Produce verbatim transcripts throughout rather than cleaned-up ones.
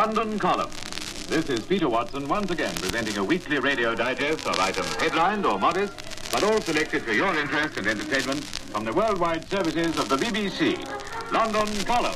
London Column. This is Peter Watson once again presenting a weekly radio digest of items headlined or modest, but all selected for your interest and entertainment from the worldwide services of the B B C. London Column.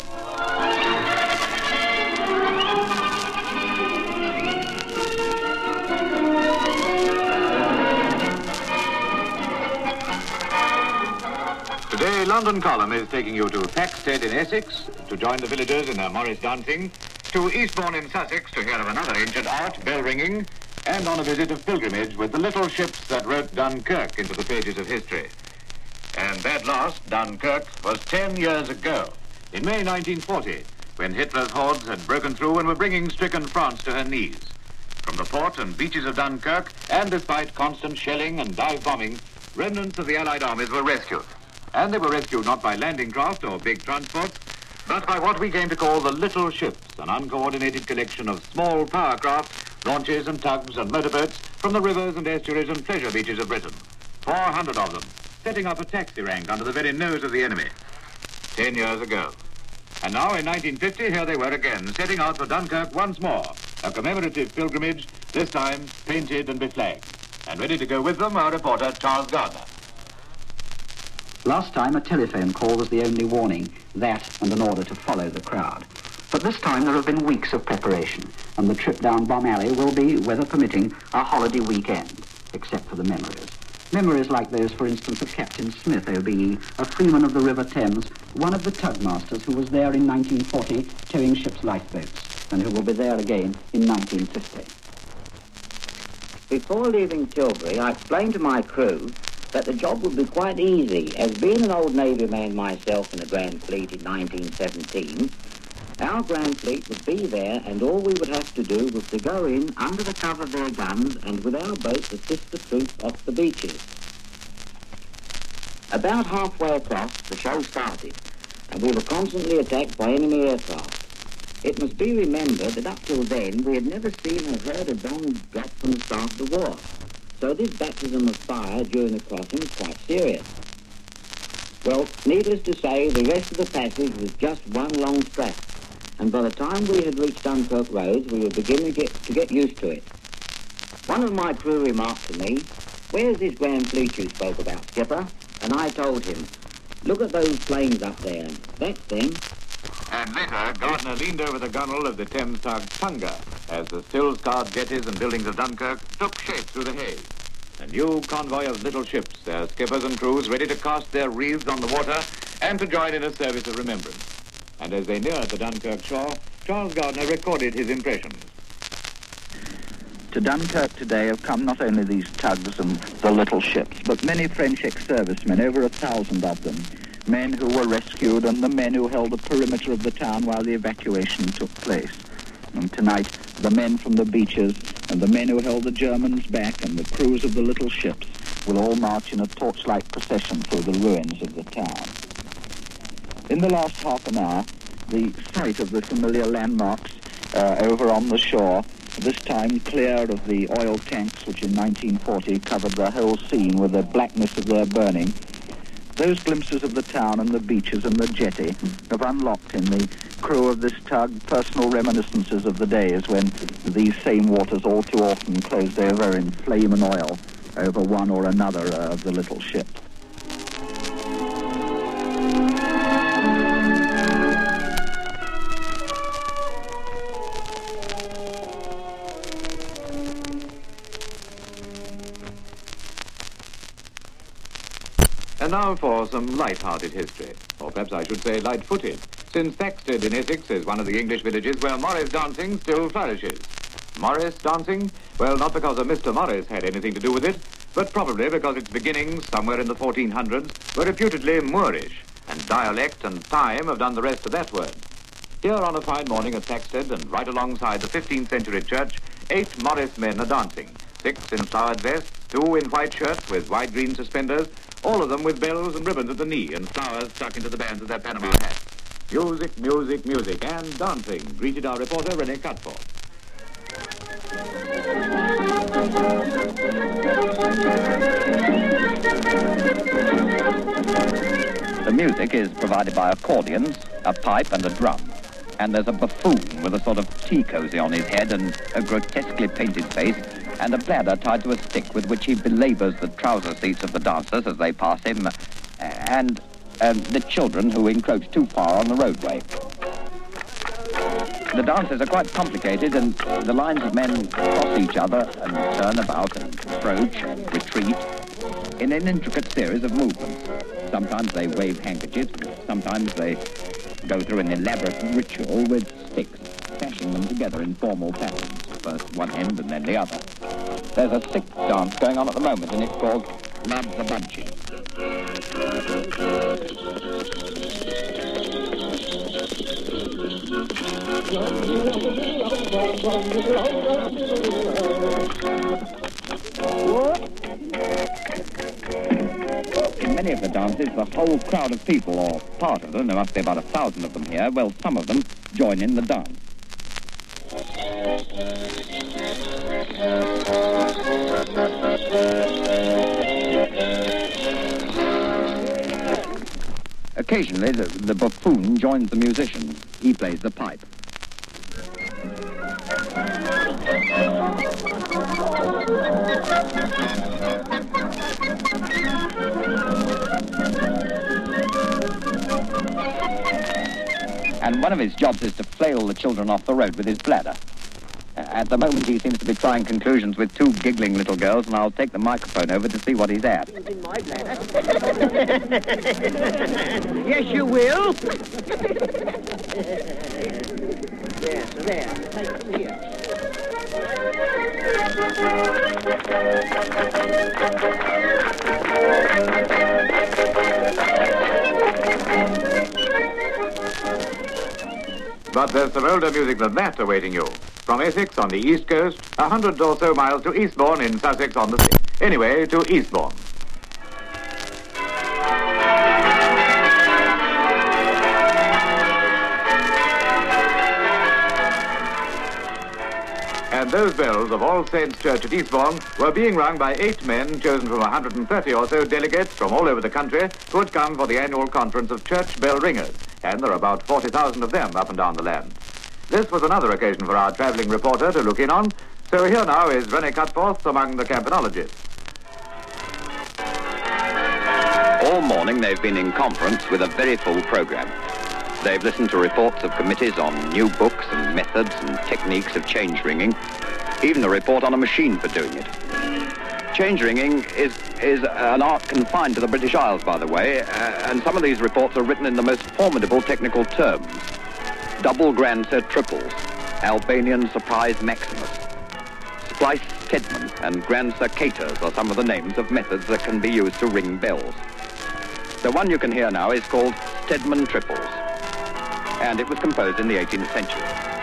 Today, London Column is taking you to Thaxted in Essex to join the villagers in their Morris dancing, to Eastbourne in Sussex to hear of another ancient art, bell ringing, and on a visit of pilgrimage with the little ships that wrote Dunkirk into the pages of history. And that last, Dunkirk, was ten years ago, in May nineteen forty, when Hitler's hordes had broken through and were bringing stricken France to her knees. From the port and beaches of Dunkirk, and despite constant shelling and dive bombing, remnants of the Allied armies were rescued. And they were rescued not by landing craft or big transports, but by what we came to call the little ships, an uncoordinated collection of small power craft, launches and tugs and motorboats from the rivers and estuaries and pleasure beaches of Britain. Four hundred of them, setting up a taxi rank under the very nose of the enemy. Ten years ago. And now in nineteen fifty, here they were again, setting out for Dunkirk once more, a commemorative pilgrimage, this time painted and beflagged. And ready to go with them, our reporter, Charles Gardner. Last time, a telephone call was the only warning, that and an order to follow the crowd. But this time there have been weeks of preparation, and the trip down Bomb Alley will be, weather permitting, a holiday weekend, except for the memories. Memories like those, for instance, of Captain Smith, O B E, a freeman of the River Thames, one of the tugmasters who was there in nineteen forty towing ships' lifeboats, and who will be there again in nineteen fifty. Before leaving Tilbury, I explained to my crew that the job would be quite easy, as being an old Navy man myself in the Grand Fleet in nineteen seventeen, our Grand Fleet would be there, and all we would have to do was to go in under the cover of their guns and with our boats assist the troops off the beaches. About halfway across, the show started, and we were constantly attacked by enemy aircraft. It must be remembered that up till then we had never seen or heard a bomb drop from the start of the war. So this baptism of fire during the crossing was quite serious. Well, needless to say, the rest of the passage was just one long strap, and by the time we had reached Dunkirk roads, we were beginning to get, to get used to it. One of my crew remarked to me, "Where's this Grand Fleet you spoke about, Skipper?" And I told him, "Look at those planes up there. That's them." And later, Gardner leaned over the gunwale of the Thames tug Tunga as the still-scarred jetties and buildings of Dunkirk took shape through the haze. A new convoy of little ships, their skippers and crews ready to cast their wreaths on the water and to join in a service of remembrance. And as they neared the Dunkirk shore, Charles Gardner recorded his impressions. To Dunkirk today have come not only these tugs and the little ships, but many French ex-servicemen, over a thousand of them, men who were rescued and the men who held the perimeter of the town while the evacuation took place. And tonight, the men from the beaches and the men who held the Germans back and the crews of the little ships will all march in a torchlight procession through the ruins of the town. In the last half an hour, the sight of the familiar landmarks uh, over on the shore, this time clear of the oil tanks which in nineteen forty covered the whole scene with the blackness of their burning, those glimpses of the town and the beaches and the jetty have unlocked in the crew of this tug personal reminiscences of the days when these same waters all too often closed over in flame and oil over one or another uh, of the little ships. And now for some light-hearted history, or perhaps I should say light-footed, since Thaxted in Essex is one of the English villages where Morris dancing still flourishes. Morris dancing? Well, not because of Mister Morris had anything to do with it, but probably because its beginnings, somewhere in the fourteen hundreds, were reputedly Moorish, and dialect and time have done the rest of that word. Here on a fine morning at Thaxted, and right alongside the fifteenth century church, eight Morris men are dancing, six in flowered vests, two in white shirts with wide green suspenders, all of them with bells and ribbons at the knee and flowers stuck into the bands of their Panama hats. Music, music, music, and dancing, greeted our reporter, René Cutforth. The music is provided by accordions, a pipe and a drum. And there's a buffoon with a sort of tea cosy on his head and a grotesquely painted face, and a bladder tied to a stick with which he belabors the trouser seats of the dancers as they pass him, and um, the children who encroach too far on the roadway. The dances are quite complicated, and the lines of men cross each other and turn about and approach and retreat in an intricate series of movements. Sometimes they wave handkerchiefs, sometimes they go through an elaborate ritual with sticks, stashing them together in formal patterns, first one end and then the other. There's a stick dance going on at the moment, and it's called Love the Bunching. In many of the dances, the whole crowd of people, or part of them, there must be about a thousand of them here, well, some of them join in the dance. Occasionally, the, the buffoon joins the musicians. He plays the pipe. And one of his jobs is to flail the children off the road with his bladder. At the moment, he seems to be trying conclusions with two giggling little girls, and I'll take the microphone over to see what he's at. In my bladder. Yes, you will. Yes, there. Take them here. But there's some older music than that awaiting you. From Essex on the east coast, a hundred or so miles to Eastbourne in Sussex on the sea. Anyway, to Eastbourne. And those bells of All Saints Church at Eastbourne were being rung by eight men chosen from one hundred thirty or so delegates from all over the country who had come for the annual conference of church bell ringers, and there are about forty thousand of them up and down the land. This was another occasion for our travelling reporter to look in on, so here now is René Cutforth among the campanologists. All morning they've been in conference with a very full programme. They've listened to reports of committees on new books and methods and techniques of change ringing, even a report on a machine for doing it. Change ringing is, is an art confined to the British Isles, by the way, uh, and some of these reports are written in the most formidable technical terms. Double Grandser triples, Albanian Surprise Maximus, Splice Stedman and Grandser Caters are some of the names of methods that can be used to ring bells. The one you can hear now is called Stedman Triples, and it was composed in the eighteenth century.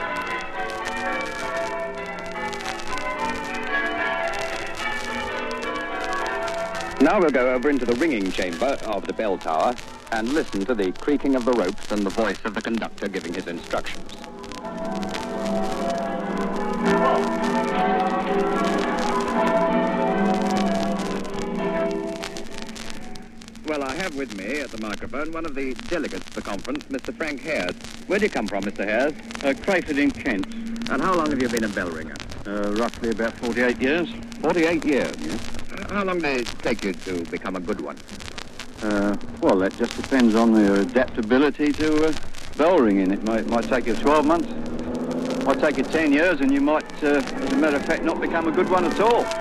Now we'll go over into the ringing chamber of the bell tower and listen to the creaking of the ropes and the voice of the conductor giving his instructions. Well, I have with me at the microphone one of the delegates to the conference, Mister Frank Hares. Where do you come from, Mister Hares? Uh, Crayford in Kent. And how long have you been a bell ringer? Uh, roughly about forty-eight years. forty-eight years? Yes. How long did it take you to become a good one? Uh, well, that just depends on your adaptability to uh, bell ringing. It might, might take you twelve months. It might take you ten years, and you might, uh, as a matter of fact, not become a good one at all.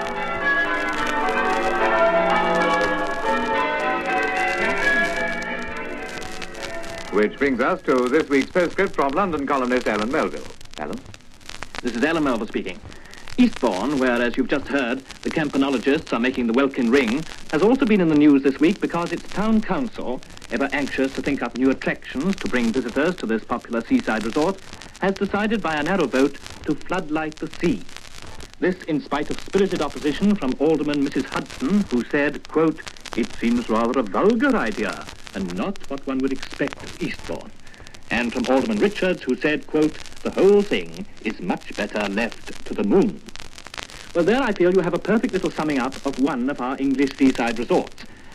Which brings us to this week's postscript from London columnist Alan Melville. Alan? This is Alan Melville speaking. Eastbourne, where, as you've just heard, the campanologists are making the welkin ring, has also been in the news this week because its town council, ever anxious to think up new attractions to bring visitors to this popular seaside resort, has decided by a narrow vote to floodlight the sea. This in spite of spirited opposition from Alderman Missus Hudson, who said, quote, "It seems rather a vulgar idea and not what one would expect of Eastbourne." And from Alderman Richards, who said, quote, "The whole thing is much better left to the moon." Well, there I feel you have a perfect little summing up of one of our English seaside resorts.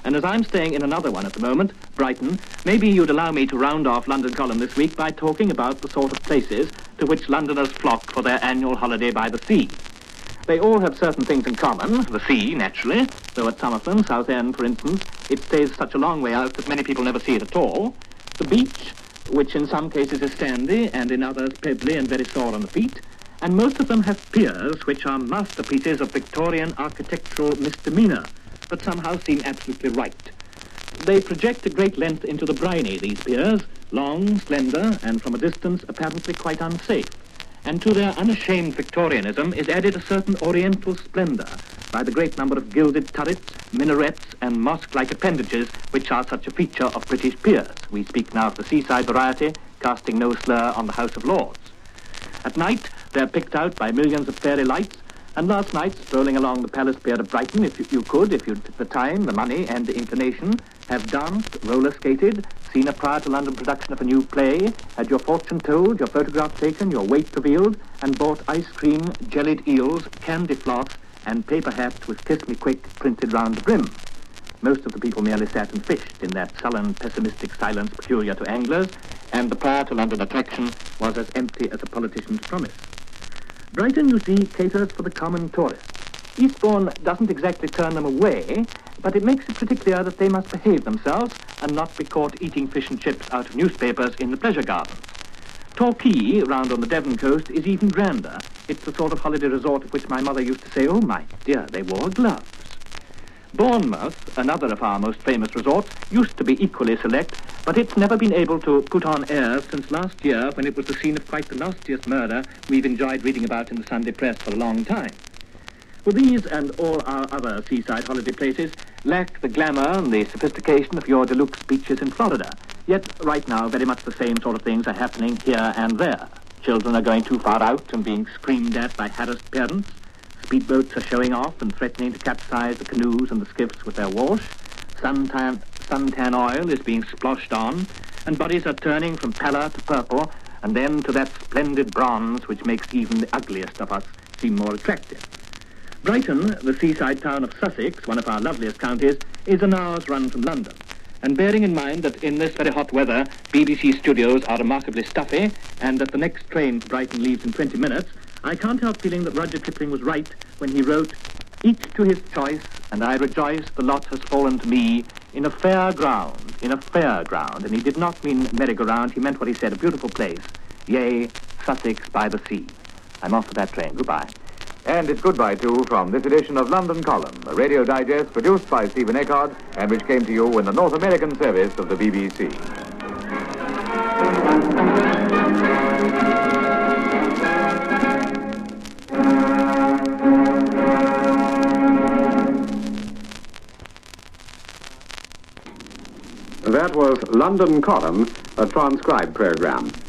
And as I'm staying in another one at the moment, Brighton, maybe you'd allow me to round off London Column this week by talking about the sort of places to which Londoners flock for their annual holiday by the sea. They all have certain things in common. The sea, naturally, though at some of them, Southend, for instance, it stays such a long way out that many people never see it at all. The beach, which in some cases is sandy and in others pebbly and very sore on the feet. And most of them have piers which are masterpieces of Victorian architectural misdemeanor, but somehow seem absolutely right. They project a great length into the briny, these piers, long, slender, and from a distance apparently quite unsafe. And to their unashamed Victorianism is added a certain oriental splendor by the great number of gilded turrets, minarets, and mosque-like appendages which are such a feature of British piers. We speak now of the seaside variety, casting no slur on the House of Lords. At night, they're picked out by millions of fairy lights, and last night, strolling along the Palace Pier of Brighton, if you, you could, if you'd the time, the money, and the inclination, have danced, roller skated, seen a prior to London production of a new play, had your fortune told, your photograph taken, your weight revealed, and bought ice cream, jellied eels, candy floss, and paper hats with Kiss Me Quick printed round the brim. Most of the people merely sat and fished in that sullen, pessimistic silence peculiar to anglers, and the prior to London attraction was as empty as a politician's promise. Brighton, you see, caters for the common tourist. Eastbourne doesn't exactly turn them away, but it makes it pretty clear that they must behave themselves and not be caught eating fish and chips out of newspapers in the pleasure gardens. Torquay, round on the Devon coast, is even grander. It's the sort of holiday resort of which my mother used to say, oh, my dear, they wore gloves. Bournemouth, another of our most famous resorts, used to be equally select, but it's never been able to put on airs since last year when it was the scene of quite the nastiest murder we've enjoyed reading about in the Sunday press for a long time. Well, these and all our other seaside holiday places lack the glamour and the sophistication of your deluxe beaches in Florida. Yet, right now, very much the same sort of things are happening here and there. Children are going too far out and being screamed at by harassed parents. Speedboats are showing off and threatening to capsize the canoes and the skiffs with their wash. Suntan, suntan oil is being sploshed on, and bodies are turning from pallor to purple, and then to that splendid bronze which makes even the ugliest of us seem more attractive. Brighton, the seaside town of Sussex, one of our loveliest counties, is an hour's run from London. And bearing in mind that in this very hot weather, B B C studios are remarkably stuffy, and that the next train to Brighton leaves in twenty minutes, I can't help feeling that Roger Kipling was right when he wrote, each to his choice, and I rejoice the lot has fallen to me in a fair ground, in a fair ground. And he did not mean merry-go-round, he meant what he said, a beautiful place. Yea, Sussex by the sea. I'm off for that train. Goodbye. And it's goodbye, too, from this edition of London Column, a radio digest produced by Stephen Eckhart and which came to you in the North American service of the B B C. That was London Column, a transcribed program.